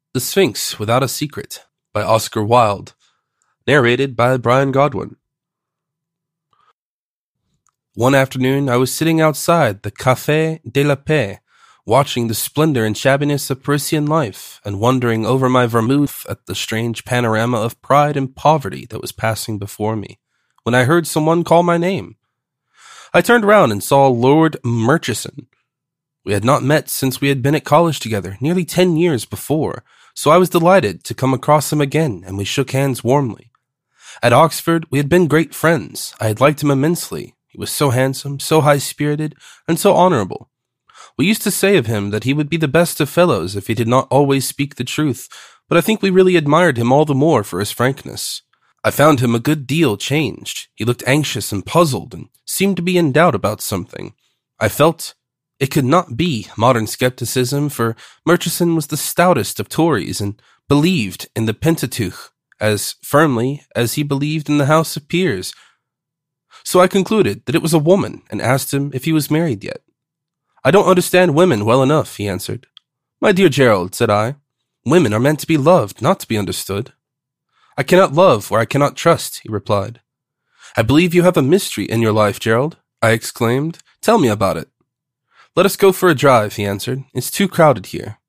The Sphinx Without a Secret by Oscar Wilde. Narrated by Brian Godwin. One afternoon, I was sitting outside the Café de la Paix, watching the splendor and shabbiness of Parisian life, and wondering over my vermouth at the strange panorama of pride and poverty that was passing before me, when I heard someone call my name. I turned round and saw Lord Murchison. We had not met since we had been at college together, nearly 10 years before, so I was delighted to come across him again, and we shook hands warmly. At Oxford, we had been great friends. I had liked him immensely. He was so handsome, so high-spirited, and so honorable. We used to say of him that he would be the best of fellows if he did not always speak the truth, but I think we really admired him all the more for his frankness. I found him a good deal changed. He looked anxious and puzzled, and seemed to be in doubt about something. I felt it could not be modern skepticism, for Murchison was the stoutest of Tories, and believed in the Pentateuch as firmly as he believed in the House of Peers. So I concluded that it was a woman, and asked him if he was married yet. "I don't understand women well enough," he answered. "My dear Gerald," said I, "women are meant to be loved, not to be understood." "I cannot love where I cannot trust," he replied. "I believe you have a mystery in your life, Gerald," I exclaimed. "Tell me about it." "Let us go for a drive," he answered. "It's too crowded here."